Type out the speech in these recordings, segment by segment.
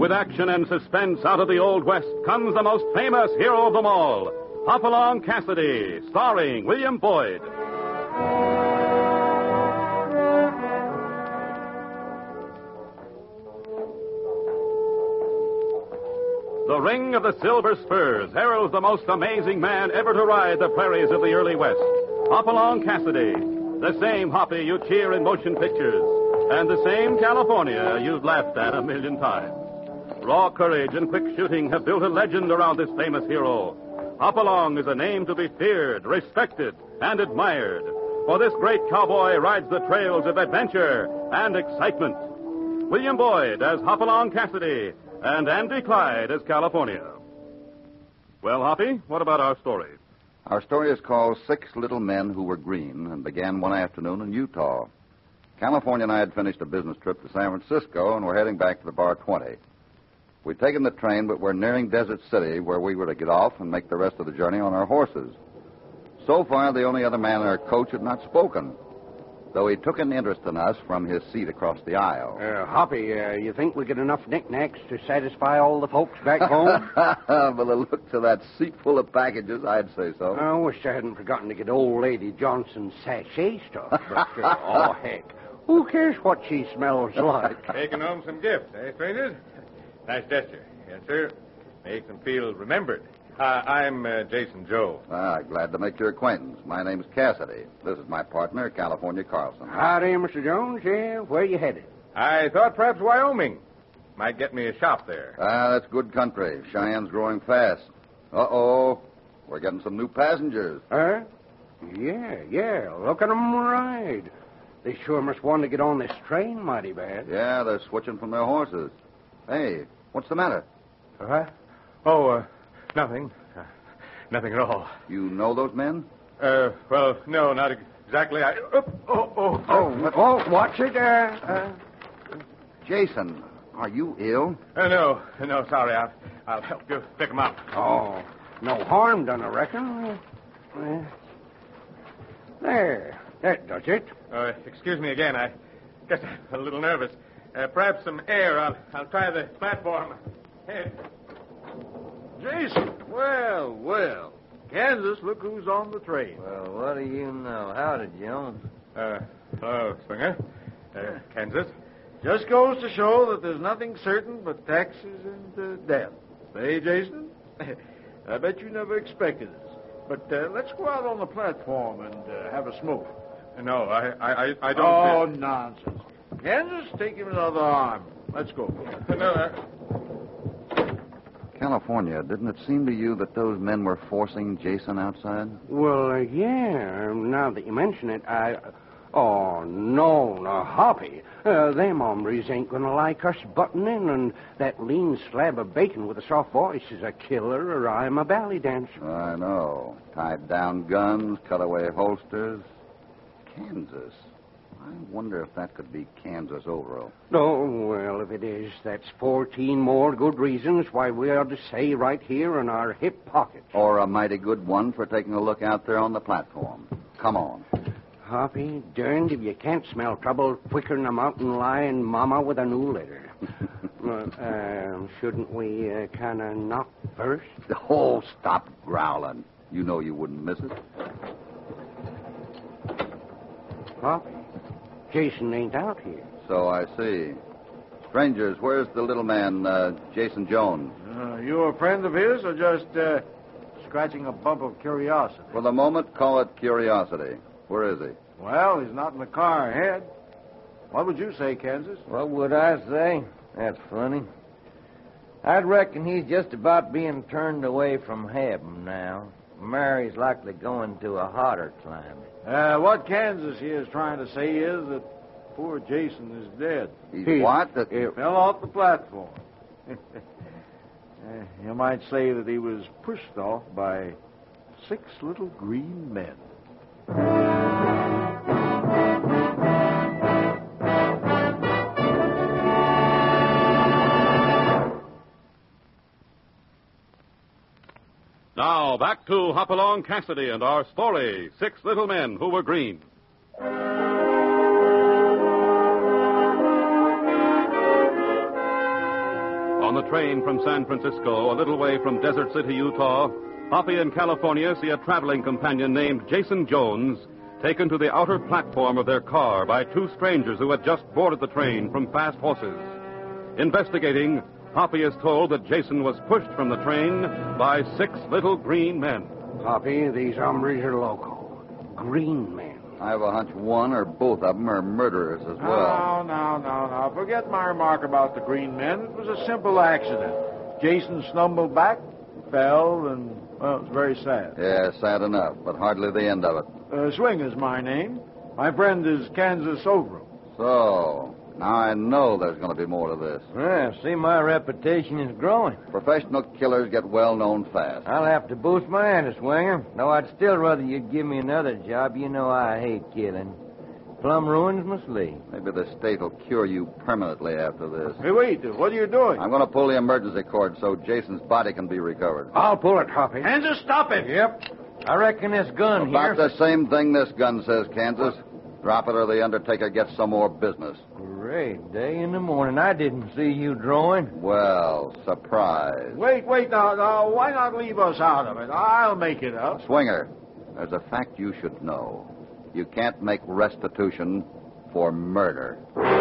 with action and suspense out of the Old West comes the most famous hero of them all, Hopalong Cassidy, starring William Boyd. The ring of the Silver Spurs heralds the most amazing man ever to ride the prairies of the early West, Hopalong Cassidy, the same Hoppy you cheer in motion pictures, and the same California you've laughed at a million times. Raw courage and quick shooting have built a legend around this famous hero. Hopalong is a name to be feared, respected, and admired, for this great cowboy rides the trails of adventure and excitement. William Boyd as Hopalong Cassidy, and Andy Clyde as California. Well, Hoppy, what about our story? Our story is called Six Little Men Who Were Green and began one afternoon in Utah. California and I had finished a business trip to San Francisco and were heading back to the Bar 20. We'd taken the train, but we're nearing Desert City, where we were to get off and make the rest of the journey on our horses. So far, the only other man in our coach had not spoken, though he took an interest in us from his seat across the aisle. Hoppy, you think we get enough knickknacks to satisfy all the folks back home? By the looks of that seat full of packages, I'd say so. I wish I hadn't forgotten to get old Lady Johnson's sachet stuff. But, oh, heck, who cares what she smells like? Taking home some gifts, eh, strangers? Nice gesture. Yes, sir. Makes them feel remembered. I'm Jason Joe. Glad to make your acquaintance. My name's Cassidy. This is my partner, California Carlson. Howdy, Mr. Jones. Yeah, where you headed? I thought perhaps Wyoming might get me a shop there. That's good country. Cheyenne's growing fast. Uh-oh. We're getting some new passengers. Huh? Yeah. Look at 'em ride. They sure must want to get on this train mighty bad. Yeah, they're switching from their horses. Hey, what's the matter? Oh, nothing. Nothing at all. You know those men? Well, no, not exactly. Watch it. Jason, are you ill? No, sorry. I'll help you pick them up. Oh, no harm done, I reckon. There, that does it. Excuse me again. I guess I'm a little nervous. Perhaps some air. I'll try the platform. Hey. Jason, well. Kansas, look who's on the train. Well, what do you know? Howdy, Jones. Hello, Springer. Kansas. Just goes to show that there's nothing certain but taxes and death. Hey, Jason? I bet you never expected this. But let's go out on the platform and have a smoke. No, I don't... Oh, nonsense. Kansas, take him another arm. Let's go. No, California, didn't it seem to you that those men were forcing Jason outside? Well, yeah. Now that you mention it, Oh, no, Hoppy. Them hombres ain't gonna like us butting in, and that lean slab of bacon with a soft voice is a killer, or I'm a ballet dancer. I know. Tied down guns, cutaway holsters. Kansas. I wonder if that could be Kansas overall. Oh, well, if it is, that's 14 more good reasons why we ought to stay right here in our hip pockets. Or a mighty good one for taking a look out there on the platform. Come on. Hoppy, darned if you can't smell trouble quicker'n a mountain lion mama with a new litter. Shouldn't we kind of knock first? Oh, stop growling. You know you wouldn't miss it. Hoppy, Jason ain't out here. So I see. Strangers, where's the little man, Jason Jones? You a friend of his or just scratching a bump of curiosity? For the moment, call it curiosity. Where is he? Well, he's not in the car ahead. What would you say, Kansas? What would I say? That's funny. I'd reckon he's just about being turned away from heaven now. Mary's likely going to a hotter climate. What Kansas here is trying to say is that poor Jason is dead. He's what? He fell off the platform. You might say that he was pushed off by 6 little green men. Now, back to Hopalong Cassidy and our story, Six Little Men Who Were Green. On the train from San Francisco, a little way from Desert City, Utah, Hoppy and California see a traveling companion named Jason Jones taken to the outer platform of their car by two strangers who had just boarded the train from Fast Horses. Investigating, Hoppy is told that Jason was pushed from the train by 6 little green men. Hoppy, these hombres are loco. Green men. I have a hunch one or both of them are murderers as well. No. Forget my remark about the green men. It was a simple accident. Jason stumbled back, fell, and, well, it's very sad. Yeah, sad enough, but hardly the end of it. Swinger's my name. My friend is Kansas Overall. So, now I know there's going to be more to this. Yeah, see, my reputation is growing. Professional killers get well known fast. I'll have to boost my ante, Swinger. Though I'd still rather you'd give me another job. You know I hate killing. Plum ruins my sleep. Maybe the state will cure you permanently after this. Hey, wait. What are you doing? I'm going to pull the emergency cord so Jason's body can be recovered. I'll pull it, Hoppy. Kansas, stop it. Yep. I reckon this gun About here... the same thing this gun says, Kansas. Drop it or the Undertaker gets some more business. Great day in the morning. I didn't see you drawing. Well, surprise. Wait. Now, why not leave us out of it? I'll make it up. Swinger, there's a fact you should know. You can't make restitution for murder.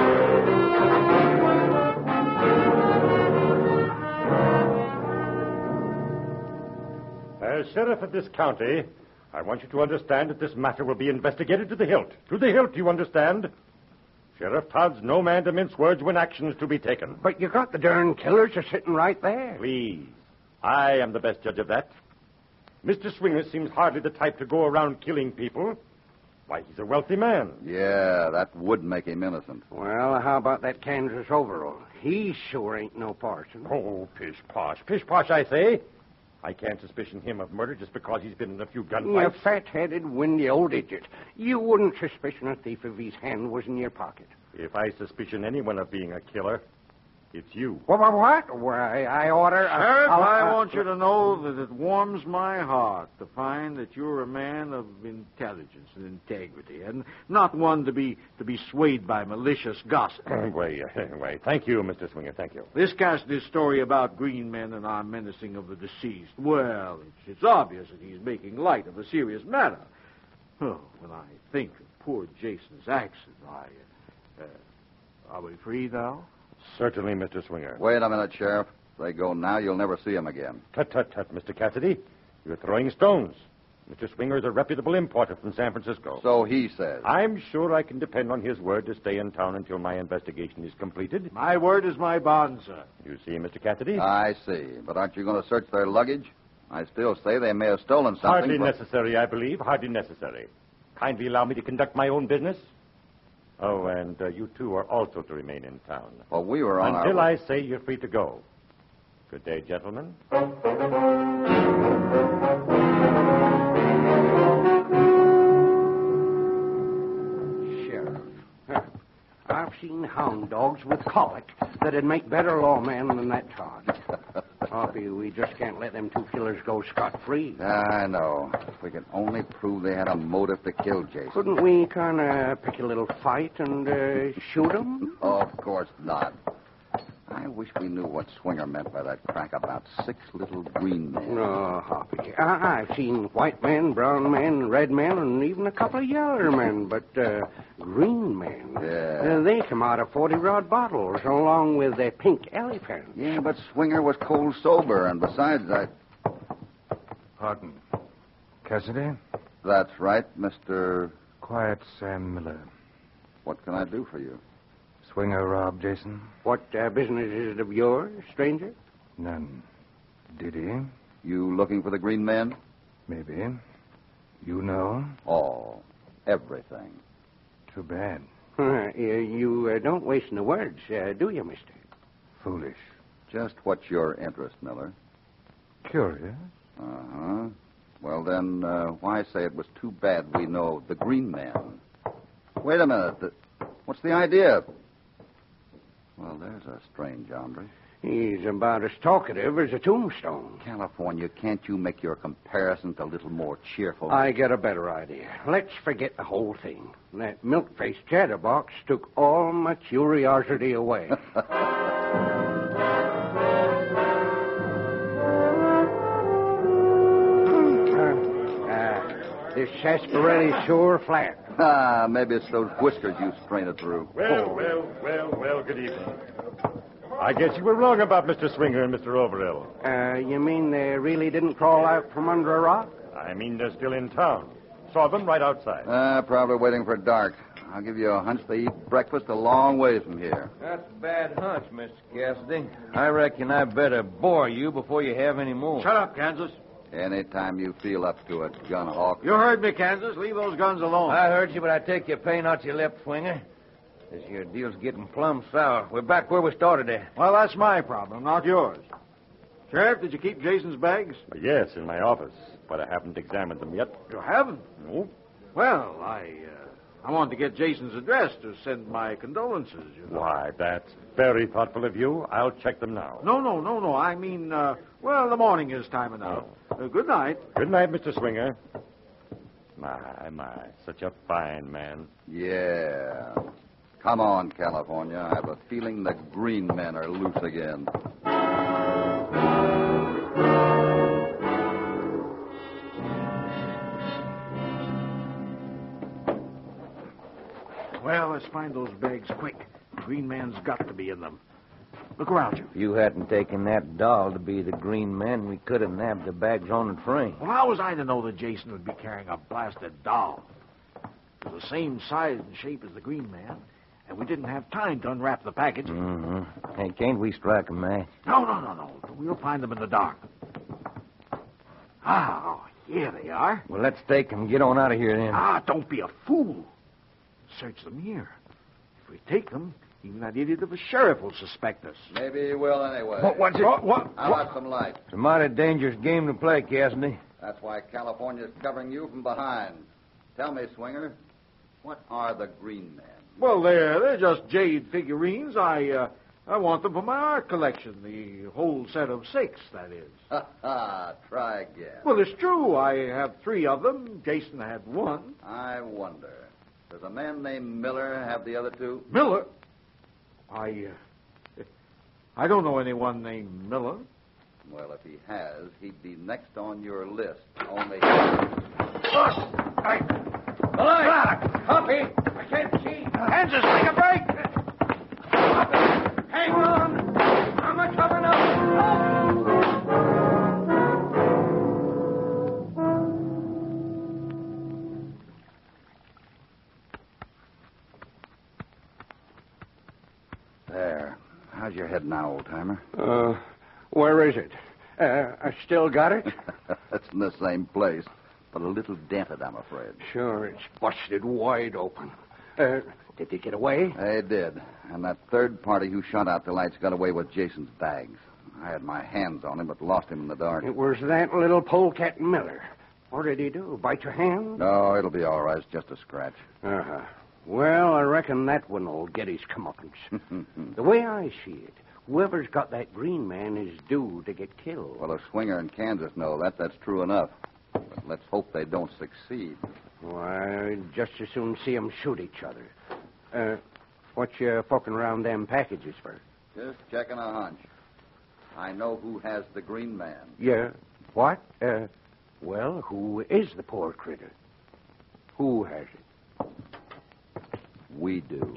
As sheriff of this county, I want you to understand that this matter will be investigated to the hilt. To the hilt, you understand? Sheriff Todd's no man to mince words when action is to be taken. But you got the darn killers are sitting right there. Please. I am the best judge of that. Mr. Swinger seems hardly the type to go around killing people. Why, he's a wealthy man. Yeah, that would make him innocent. Well, how about that Kansas Overall? He sure ain't no parson. Oh, pish-posh. Pish-posh, I say. I can't suspicion him of murder just because he's been in a few You gunfights. fat-headed, windy old idiot. You wouldn't suspicion a thief if his hand was in your pocket. If I suspicion anyone of being a killer, it's you. What? Why, I order... Sheriff, I want you to know that it warms my heart to find that you're a man of intelligence and integrity, and not one to be swayed by malicious gossip. Wait. Thank you, Mr. Swinger, thank you. This story about green men and our menacing of the deceased, well, it's obvious that he's making light of a serious matter. Oh, when I think of poor Jason's accident, are we free now? Certainly, Mr. Swinger. Wait a minute, Sheriff. If they go now, you'll never see him again. Tut, Mr. Cassidy. You're throwing stones. Mr. Swinger is a reputable importer from San Francisco. So he says. I'm sure I can depend on his word to stay in town until my investigation is completed. My word is my bond, sir. You see, Mr. Cassidy? I see. But aren't you going to search their luggage? I still say they may have stolen something. Hardly necessary, I believe. Hardly necessary. Kindly allow me to conduct my own business. Oh, and you two are also to remain in town. Well, we were on Until our... I say you're free to go. Good day, gentlemen. Sheriff, I've seen hound dogs with colic that'd make better lawmen than that Todd. Hoppy, we just can't let them two killers go scot-free. I know. If we could only prove they had a motive to kill Jason. Couldn't we kind of pick a little fight and shoot them? Oh, of course not. I wish we knew what Swinger meant by that crack about 6 little green men. No, Hoppy. I've seen white men, brown men, red men, and even a couple of yeller men, but green men. Yeah. They come out of 40-rod bottles along with their pink elephants. Yeah, but Swinger was cold sober, and besides, Pardon. Cassidy? That's right, Mr. Quiet Sam Miller. What can I do for you? Swinger robbed Jason? What business is it of yours, stranger? None. Did he? You looking for the green men? Maybe. You know? Oh, everything. Too bad. You don't waste no words, do you, mister? Foolish. Just what's your interest, Miller? Curious. Uh-huh. Well, then, why say it was too bad we know the green man? Wait a minute. What's the idea? Well, there's a strange hombre. He's about as talkative as a tombstone. California, can't you make your comparisons a little more cheerful? I get a better idea. Let's forget the whole thing. That milk-faced chatterbox took all my curiosity away. This sarsaparilli's sure flat. Ah, maybe it's those whiskers you strain it through. Well, good evening. I guess you were wrong about Mr. Swinger and Mr. Overell. You mean they really didn't crawl out from under a rock? I mean, they're still in town. Saw them right outside. Probably waiting for dark. I'll give you a hunch they eat breakfast a long ways from here. That's a bad hunch, Mr. Cassidy. I reckon I better bore you before you have any more. Shut up, Kansas. Anytime you feel up to it, gun hawk. You heard me, Kansas. Leave those guns alone. I heard you, but I take your pain out your lip, Swinger. This here deal's getting plumb sour. We're back where we started at. Well, that's my problem, not yours. Sheriff, did you keep Jason's bags? Yes, in my office, but I haven't examined them yet. You haven't? No. Well, I wanted to get Jason's address to send my condolences, you know. Why, that's very thoughtful of you. I'll check them now. No. I mean, the morning is time enough. Good night. Good night, Mr. Swinger. My, such a fine man. Yeah. Come on, California. I have a feeling the green men are loose again. Well, let's find those bags quick. Green man's got to be in them. Look around you. If you hadn't taken that doll to be the green man, we could have nabbed the bags on the train. Well, how was I to know that Jason would be carrying a blasted doll? It was the same size and shape as the green man, and we didn't have time to unwrap the package. Mm-hmm. Hey, can't we strike a match? No. We'll find them in the dark. Oh, here they are. Well, let's take them. Get on out of here then. Don't be a fool. Search them here. If we take them, even that idiot of a sheriff will suspect us. Maybe he will anyway. What's it? What? How about some light? It's a mighty dangerous game to play, Cassidy. That's why California's covering you from behind. Tell me, Swinger, what are the green men? Well, they're just jade figurines. I want them for my art collection. The whole set of 6, that is. Ha! Try again. Well, it's true. I have 3 of them. Jason had 1. I wonder. Does a man named Miller have the other 2? Miller? I don't know anyone named Miller. Well, if he has, he'd be next on your list. Only... The light! Copy! I can't see. Kansas, take a break! Hang on! I'm a coming up! There. How's your head now, old-timer? Where is it? I still got it? It's in the same place, but a little dented, I'm afraid. Sure, it's busted wide open. Did they get away? They did. And that third party who shot out the lights got away with Jason's bags. I had my hands on him, but lost him in the dark. It was that little polecat Miller. What did he do? Bite your hand? No, it'll be all right. It's just a scratch. Uh-huh. Well, I reckon that one will get his comeuppance. The way I see it, whoever's got that green man is due to get killed. Well, if Swinger and Kansas know that, that's true enough. But let's hope they don't succeed. Why, I'd just as soon see 'em shoot each other. What you poking around them packages for? Just checking a hunch. I know who has the green man. Yeah. What? Well, who is the poor critter? Who has it? We do.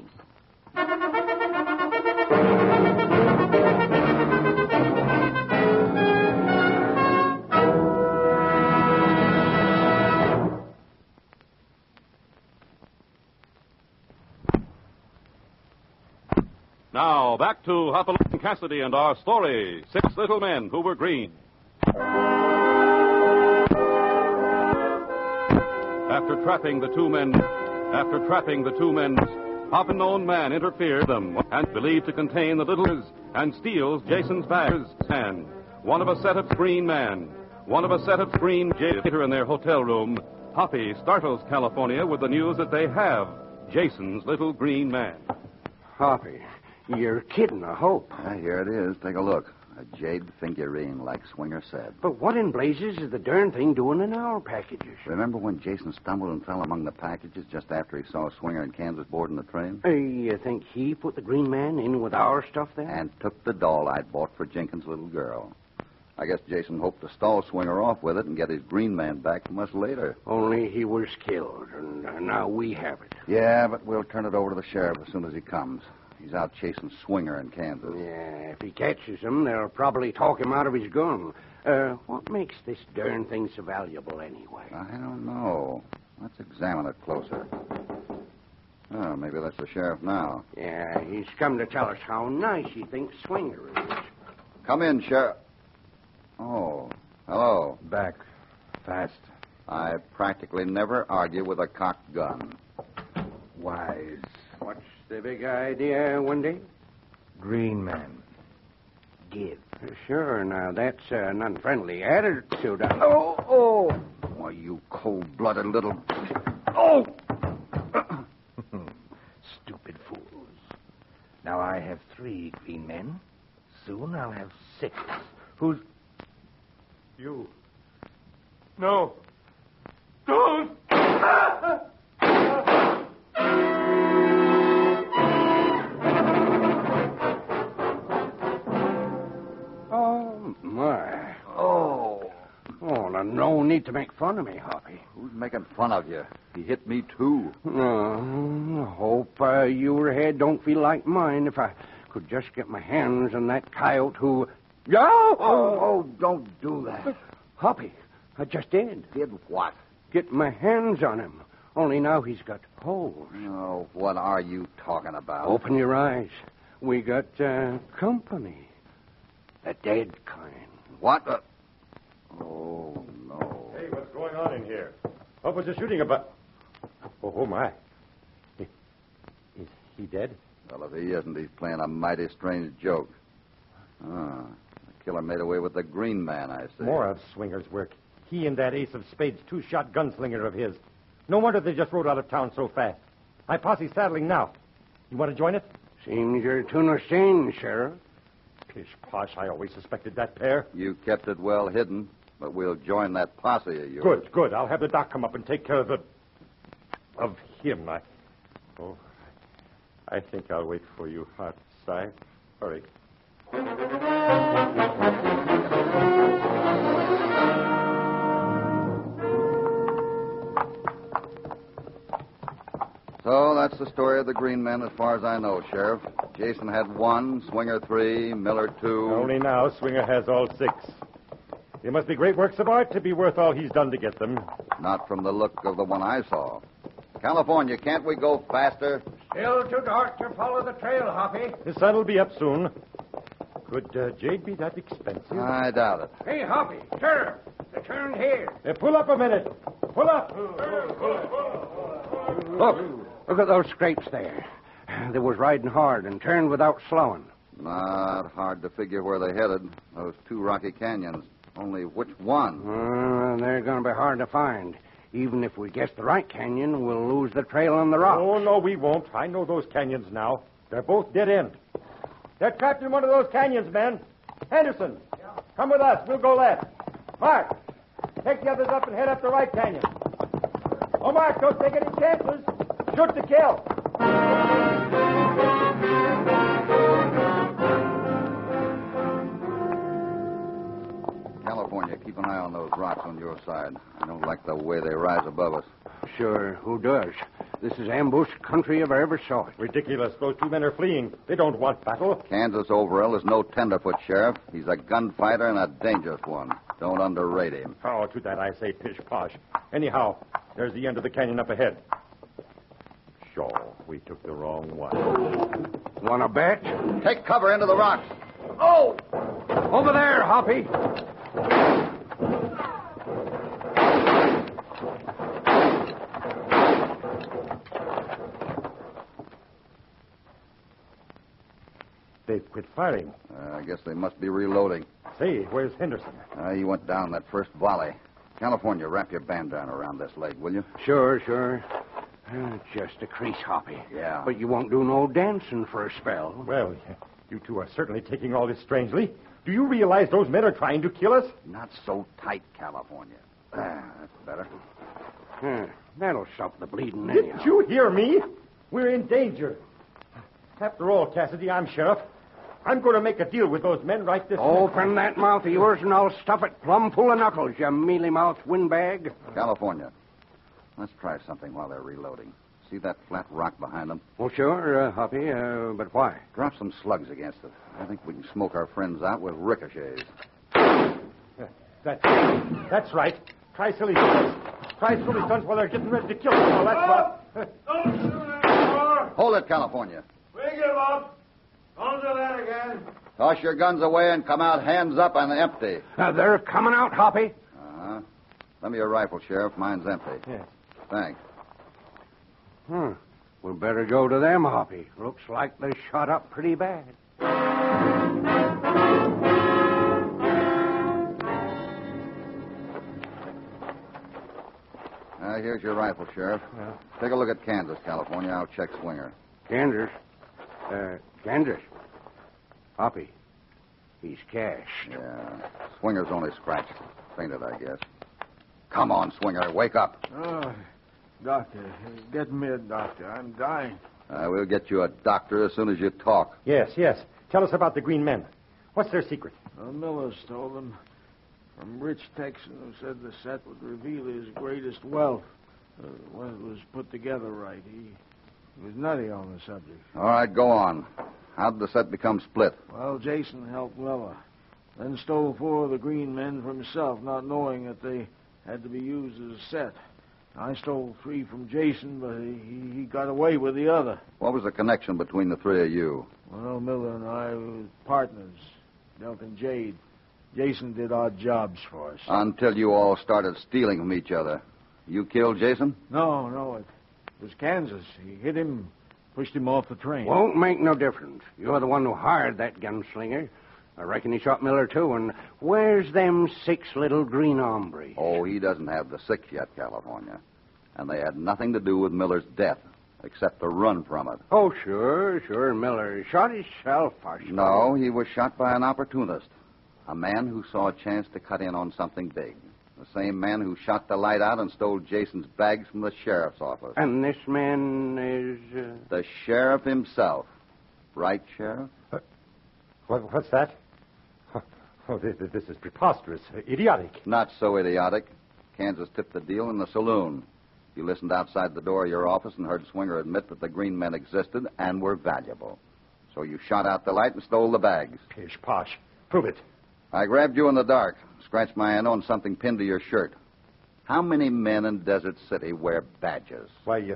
Now, back to Hopalong Cassidy and our story, 6 Little Men Who Were Green. After trapping the two men, Hop-and-known man interfered them and believed to contain the little and steals Jason's bags and one of a set of green jade. Later in their hotel room, Hoppy startles California with the news that they have Jason's little green man. Hoppy, you're kidding, I hope. Here it is. Take a look. A jade figurine, like Swinger said. But what in blazes is the darn thing doing in our packages? Remember when Jason stumbled and fell among the packages just after he saw Swinger and Kansas boarding the train? You think he put the green man in with our stuff then? And took the doll I'd bought for Jenkins' little girl. I guess Jason hoped to stall Swinger off with it and get his green man back from us later. Only he was killed, and now we have it. Yeah, but we'll turn it over to the sheriff as soon as he comes. He's out chasing Swinger in Kansas. Yeah, if he catches him, they'll probably talk him out of his gun. What makes this darn thing so valuable anyway? I don't know. Let's examine it closer. Oh, maybe that's the sheriff now. Yeah, he's come to tell us how nice he thinks Swinger is. Come in, Sheriff. Oh, hello. Back. Fast. I practically never argue with a cocked gun. Wise. What's the big idea, Wendy? Green man. Give. Sure, now that's an unfriendly attitude. Oh! Why, you cold-blooded little... Oh! Stupid fools. Now I have 3 green men. Soon I'll have 6. Who's... You. No. Don't! Oh, my. Oh, now, no need to make fun of me, Hoppy. Who's making fun of you? He hit me, too. I hope your head don't feel like mine if I could just get my hands on that coyote who... Oh, don't do that. Hoppy, I just did. Did what? Get my hands on him. Only now he's got holes. Oh, what are you talking about? Open your eyes. We got company. The dead kind. What? Oh, no. Hey, what's going on in here? What was the shooting about? Oh, my. Is he dead? Well, if he isn't, he's playing a mighty strange joke. The killer made away with the green man, I see. More of Swinger's work. He and that ace of spades 2-shot gunslinger of his. No wonder they just rode out of town so fast. My posse's saddling now. You want to join it? Seems you're tuna sane, Sheriff. Pish posh, I always suspected that pair. You kept it well hidden, but we'll join that posse of yours. Good. I'll have the doc come up and take care of him. I think I'll wait for you outside. Hurry. So that's the story of the green men as far as I know, Sheriff. Jason had 1, Swinger 3, Miller 2. Only now Swinger has all 6. They must be great works of art to be worth all he's done to get them. Not from the look of the one I saw. California, can't we go faster? Still too dark to follow the trail, Hoppy. The sun will be up soon. Could jade be that expensive? I doubt it. Hey, Hoppy, Sheriff, they turned here. Pull up a minute. Pull up. Look at those scrapes there. They was riding hard and turned without slowing. Not hard to figure where they headed. Those 2 rocky canyons. Only which one? They're going to be hard to find. Even if we guess the right canyon, we'll lose the trail on the rocks. Oh, no, we won't. I know those canyons now. They're both dead end. They're trapped in one of those canyons, men. Henderson, come with us. We'll go left. Mark, take the others up and head up the right canyon. Oh, Mark, don't take any chances. Shoot to kill. California, keep an eye on those rocks on your side. I don't like the way they rise above us. Sure, who does? This is ambush country if I ever saw it. Ridiculous. Those 2 men are fleeing. They don't want battle. Kansas Overall is no tenderfoot, Sheriff. He's a gunfighter and a dangerous one. Don't underrate him. Oh, to that I say pish posh. Anyhow, there's the end of the canyon up ahead. Sure, we took the wrong one. Want to bet? Take cover into the rocks. Oh! Over there, Hoppy. They've quit firing. I guess they must be reloading. Say, where's Henderson? He went down that first volley. California, wrap your bandana around this leg, will you? Sure. Just a crease, Hoppy. Yeah. But you won't do no dancing for a spell. Well, you 2 are certainly taking all this strangely. Do you realize those men are trying to kill us? Not so tight, California. That's better. That'll stop the bleeding Didn't anyhow. you hear me? We're in danger. After all, Cassidy, I'm sheriff. I'm going to make a deal with those men right this minute. Open that mouth of yours and I'll stuff it plumb full of knuckles, you mealy-mouthed windbag. California. Let's try something while they're reloading. See that flat rock behind them? Oh, sure, Hoppy, but why? Drop some slugs against it. I think we can smoke our friends out with ricochets. That's right. Try silly stunts. Try silly stunts while they're getting ready to kill people. That's what. Don't shoot anymore. Hold it, California. We give up. Don't do that again. Toss your guns away and come out hands up and empty. They're coming out, Hoppy. Uh-huh. Lend me your rifle, Sheriff. Mine's empty. Yes. Thanks. We better go to them, Hoppy. Looks like they shot up pretty bad. Here's your rifle, Sheriff. Yeah. Take a look at Kansas, California. I'll check Swinger. Kansas? Kansas? Hoppy. He's cashed. Yeah. Swinger's only scratched. Fainted, I guess. Come on, Swinger. Wake up. Oh, doctor. Get me a doctor. I'm dying. We'll get you a doctor as soon as you talk. Yes. Tell us about the green men. What's their secret? Miller stole them from Rich Texan, who said the set would reveal his greatest wealth when it was put together right. He was nutty on the subject. All right, go on. How did the set become split? Well, Jason helped Miller, then stole 4 of the green men for himself, not knowing that they had to be used as a set. I stole 3 from Jason, but he got away with the other. What was the connection between the 3 of you? Well, Miller and I were partners, dealt in jade. Jason did odd jobs for us. Until you all started stealing from each other. You killed Jason? No, it was Kansas. He hit him, pushed him off the train. Won't make no difference. You're the one who hired that gunslinger. I reckon he shot Miller, too. And where's them 6 little green hombres? Oh, he doesn't have the 6 yet, California. And they had nothing to do with Miller's death, except to run from it. Oh, sure. Miller shot himself, I suppose. No, he was shot by an opportunist. A man who saw a chance to cut in on something big. The same man who shot the light out and stole Jason's bags from the sheriff's office. And this man is... The sheriff himself. Right, Sheriff? What's that? Oh, this is preposterous. Idiotic. Not so idiotic. Kansas tipped the deal in the saloon. You listened outside the door of your office and heard Swinger admit that the green men existed and were valuable. So you shot out the light and stole the bags. Pish posh. Prove it. I grabbed you in the dark, scratched my hand on something pinned to your shirt. How many men in Desert City wear badges? Why,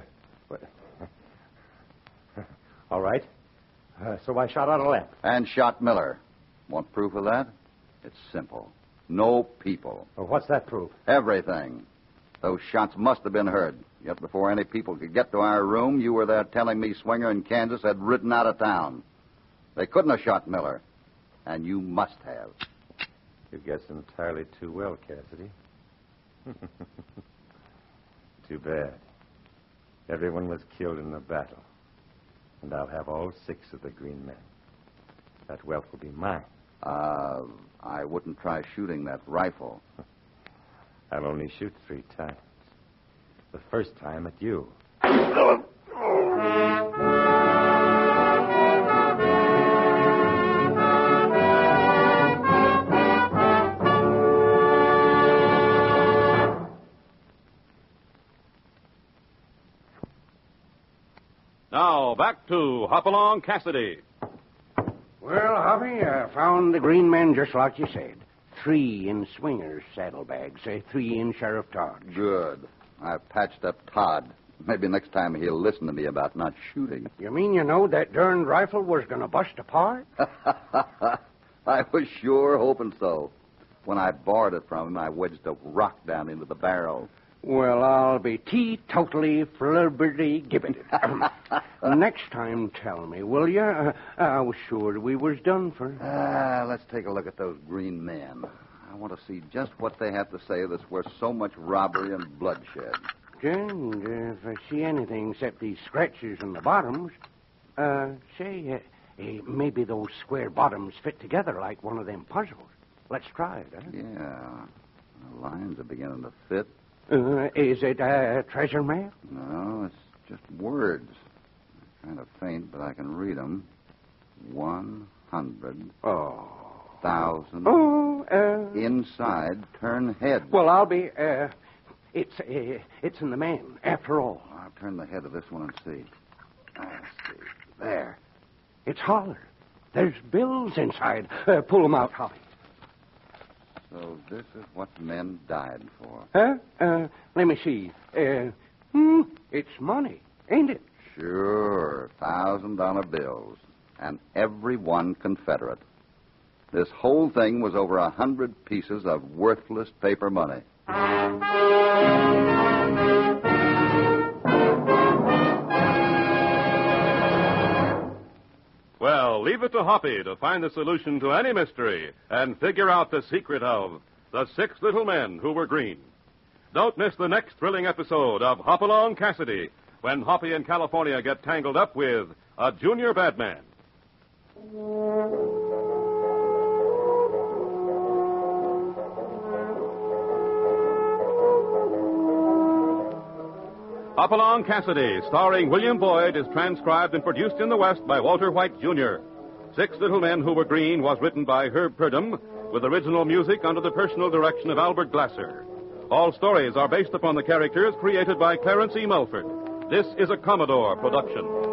all right. So I shot out a lamp. And shot Miller. Want proof of that? It's simple. No people. Well, what's that proof? Everything. Those shots must have been heard. Yet before any people could get to our room, you were there telling me Swinger and Kansas had ridden out of town. They couldn't have shot Miller. And you must have. You guess entirely too well, Cassidy. Too bad. Everyone was killed in the battle. And I'll have all 6 of the green men. That wealth will be mine. I wouldn't try shooting that rifle. I'll only shoot 3 times. The first time at you. Now, back to Hopalong Cassidy. Well, Hoppy, I found the green men just like you said. 3 in Swinger's saddlebags, 3 in Sheriff Todd's. Good. I've patched up Todd. Maybe next time he'll listen to me about not shooting. You mean you know that darned rifle was going to bust apart? I was sure hoping so. When I borrowed it from him, I wedged a rock down into the barrel. Well, I'll be teetotally flibberty-gibbeted. Next time, tell me, will you? I was sure we was done for. Let's take a look at those green men. I want to see just what they have to say that's worth so much robbery and bloodshed. And if I see anything except these scratches on the bottoms, maybe those square bottoms fit together like one of them puzzles. Let's try it, huh? Yeah. The lines are beginning to fit. Is it a treasure map? No, it's just words. Kind of faint, but I can read them. 1 100. Oh. 1,000. Oh, Inside, turn head. Well, I'll be, it's in the man, after all. I'll turn the head of this one and see. Let's see. There. It's hollow. There's bills inside. Pull them out, Hoppy. So this is what men died for. Huh? Let me see. It's money, ain't it? Sure. $1,000 bills. And every one Confederate. This whole thing was over 100 pieces of worthless paper money. Well, leave it to Hoppy to find the solution to any mystery and figure out the secret of the 6 little men who were green. Don't miss the next thrilling episode of Hopalong Cassidy, when Hoppy and California get tangled up with a junior bad man. Hopalong Cassidy, starring William Boyd, is transcribed and produced in the West by Walter White, Jr. 6 Little Men Who Were Green was written by Herb Purdom, with original music under the personal direction of Albert Glasser. All stories are based upon the characters created by Clarence E. Mulford. This is a Commodore production.